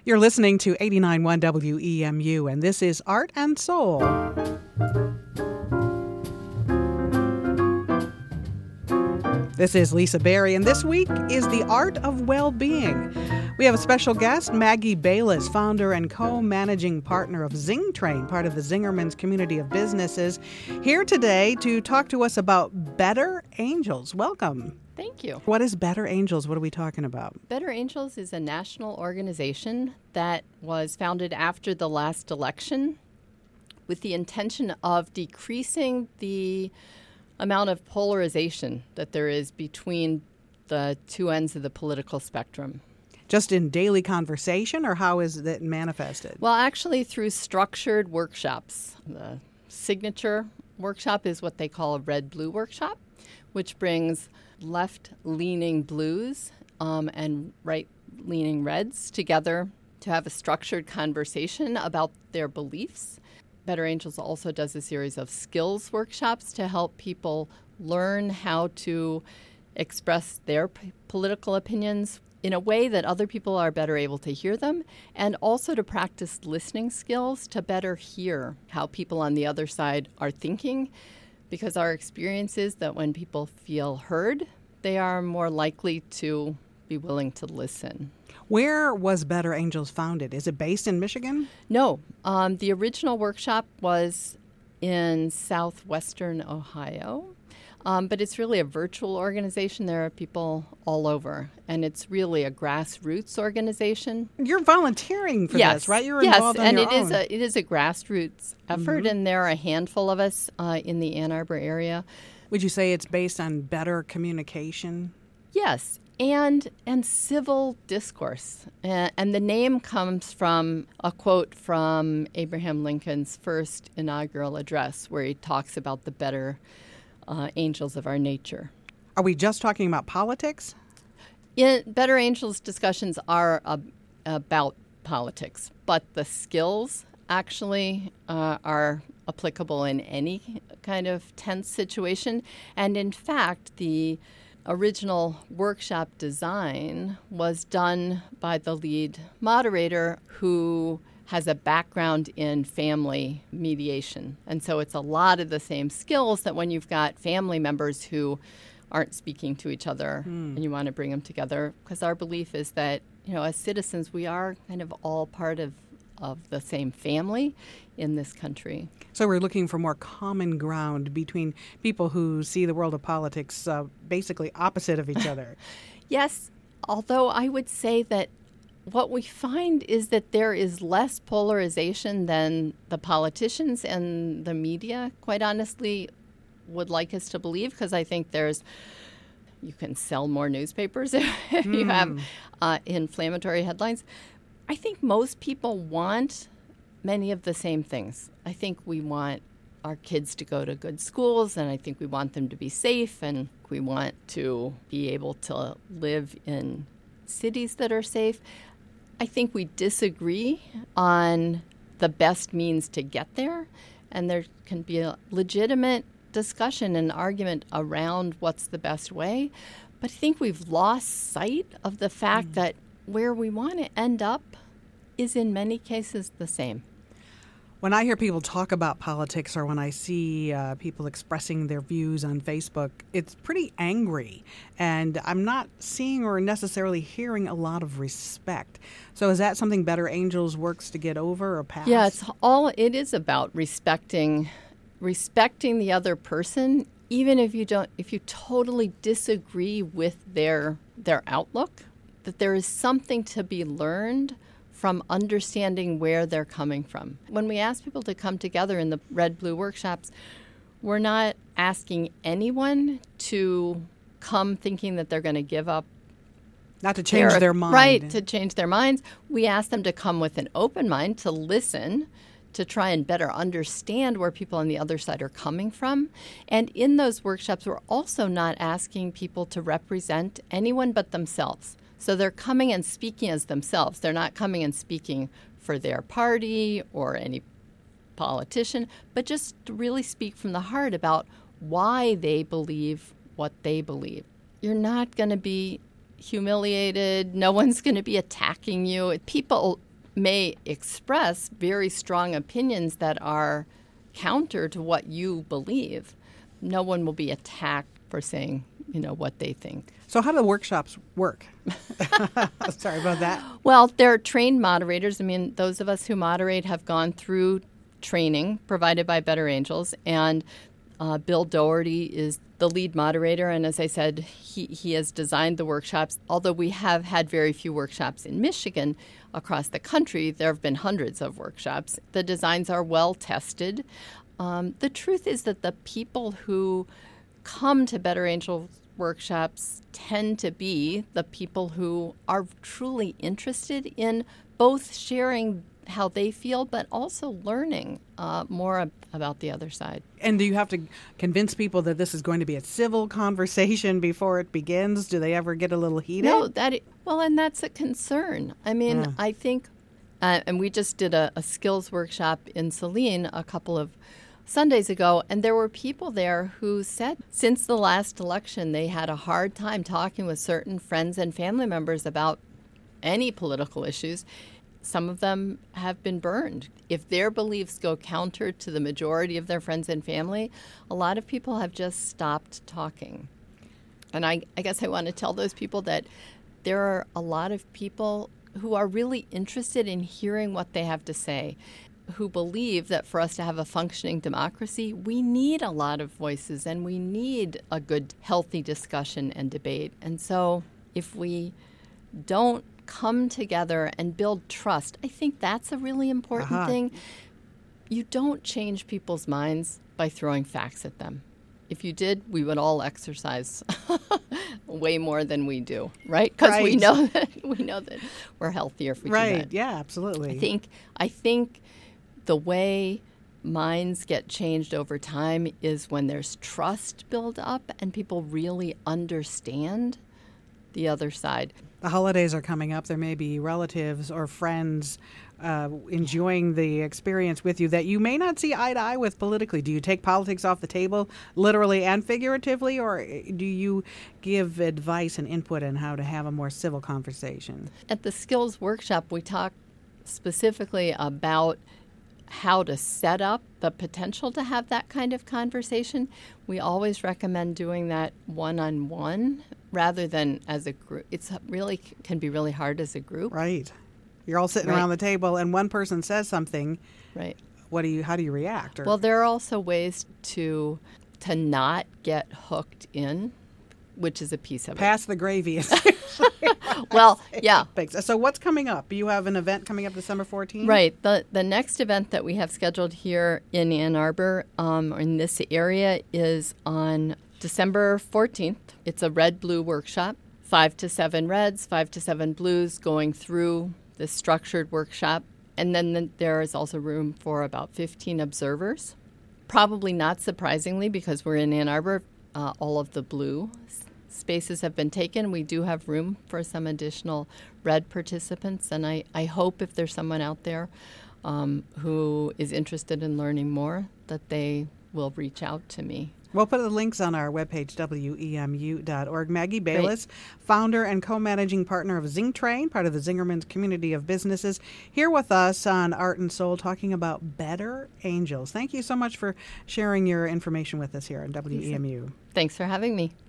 You're listening to 89.1 WEMU, and this is Art and Soul. This is Lisa Berry, and this week is The Art of Well-Being. We have a special guest, Maggie Bayless, founder and co-managing partner of Zing Train, part of the Zingerman's community of businesses, here today to talk to us about Better Angels. Welcome. Thank you. What is Better Angels? What are we talking about? Better Angels is a national organization that was founded after the last election with the intention of decreasing the amount of polarization that there is between the two ends of the political spectrum. Just in daily conversation, or how is it manifested? Well, actually through structured workshops. The signature workshop is what they call a red-blue workshop, which brings left-leaning blues and right-leaning reds together to have a structured conversation about their beliefs. Better Angels also does a series of skills workshops to help people learn how to express their political opinions in a way that other people are better able to hear them, and also to practice listening skills to better hear how people on the other side are thinking. Because our experience is that when people feel heard, they are more likely to be willing to listen. Where was Better Angels founded? Is it based in Michigan? No. The original workshop was in southwestern Ohio, but it's really a virtual organization. There are people all over, and it's really a grassroots organization. You're volunteering for this, right? You're involved on your own. Yes, and it is a grassroots effort, and there are a handful of us in the Ann Arbor area. Would you say it's based on better communication? Yes, and civil discourse. And the name comes from a quote from Abraham Lincoln's first inaugural address, where he talks about the better angels of our nature. Are we just talking about politics? Better Angels discussions are about politics, but the skills actually are applicable in any kind of tense situation. And in fact, the original workshop design was done by the lead moderator, who has a background in family mediation. And so it's a lot of the same skills that when you've got family members who aren't speaking to each other and you want to bring them together, because our belief is that, as citizens, we are kind of all part of the same family in this country. So we're looking for more common ground between people who see the world of politics basically opposite of each other. Yes, although I would say that what we find is that there is less polarization than the politicians and the media, quite honestly, would like us to believe, because I think you can sell more newspapers if you have inflammatory headlines. I think most people want many of the same things. I think we want our kids to go to good schools, and I think we want them to be safe, and we want to be able to live in cities that are safe. I think we disagree on the best means to get there, and there can be a legitimate discussion and argument around what's the best way. But I think we've lost sight of the fact that where we want to end up is in many cases the same. When I hear people talk about politics, or when I see people expressing their views on Facebook, it's pretty angry. And I'm not seeing or necessarily hearing a lot of respect. So is that something Better Angels works to get over or past? Yeah, it is about respecting the other person, even if you totally disagree with their outlook, that there is something to be learned from understanding where they're coming from. When we ask people to come together in the red-blue workshops, we're not asking anyone to come thinking that they're going to give up. Not to change their mind. Right, to change their minds. We ask them to come with an open mind, to listen, to try and better understand where people on the other side are coming from. And in those workshops, we're also not asking people to represent anyone but themselves. So they're coming and speaking as themselves. They're not coming and speaking for their party or any politician, but just to really speak from the heart about why they believe what they believe. You're not going to be humiliated. No one's going to be attacking you. People may express very strong opinions that are counter to what you believe, no one will be attacked for saying, what they think. So how do the workshops work? Sorry about that. Well, there are trained moderators. I mean, those of us who moderate have gone through training provided by Better Angels, and Bill Doherty is the lead moderator, and as I said, he has designed the workshops. Although we have had very few workshops in Michigan, across the country there have been hundreds of workshops. The designs are well tested. The truth is that the people who come to Better Angels workshops tend to be the people who are truly interested in both sharing how they feel, but also learning more about the other side. And do you have to convince people that this is going to be a civil conversation before it begins? Do they ever get a little heated? No, and that's a concern. I mean, I think, and we just did a skills workshop in Saline a couple of Sundays ago, and there were people there who said since the last election they had a hard time talking with certain friends and family members about any political issues. Some of them have been burned. If their beliefs go counter to the majority of their friends and family, a lot of people have just stopped talking. And I guess I want to tell those people that there are a lot of people who are really interested in hearing what they have to say, who believe that for us to have a functioning democracy, we need a lot of voices and we need a good, healthy discussion and debate. And so if we don't come together and build trust, I think that's a really important thing. You don't change people's minds by throwing facts at them. If you did, we would all exercise way more than we do, right? Because we know that we're healthier if we do that. Right, yeah, absolutely. I think the way minds get changed over time is when there's trust built up and people really understand the other side. The holidays are coming up. There may be relatives or friends enjoying the experience with you that you may not see eye to eye with politically. Do you take politics off the table, literally and figuratively, or do you give advice and input on how to have a more civil conversation? At the skills workshop, we talk specifically about how to set up the potential to have that kind of conversation. We always recommend doing that one-on-one rather than as a group. It's really can be really hard as a group. Right. You're all sitting around the table and one person says something. Right. How do you react? Well, there are also ways to not get hooked in, which is a piece of it. Pass the gravy. Well, yeah. So what's coming up? You have an event coming up December 14th? Right. The next event that we have scheduled here in Ann Arbor, or in this area, is on December 14th. It's a red-blue workshop, 5 to 7 reds, 5 to 7 blues, going through this structured workshop. And then there is also room for about 15 observers. Probably not surprisingly, because we're in Ann Arbor, all of the blue spaces have been taken. We do have room for some additional red participants, and I hope if there's someone out there who is interested in learning more, that they will reach out to me. We'll put the links on our webpage, WEMU.org. Maggie Bayless, founder and co-managing partner of ZingTrain, part of the Zingerman's community of businesses, here with us on Art and Soul talking about Better Angels. Thank you so much for sharing your information with us here on WEMU. Thanks for having me.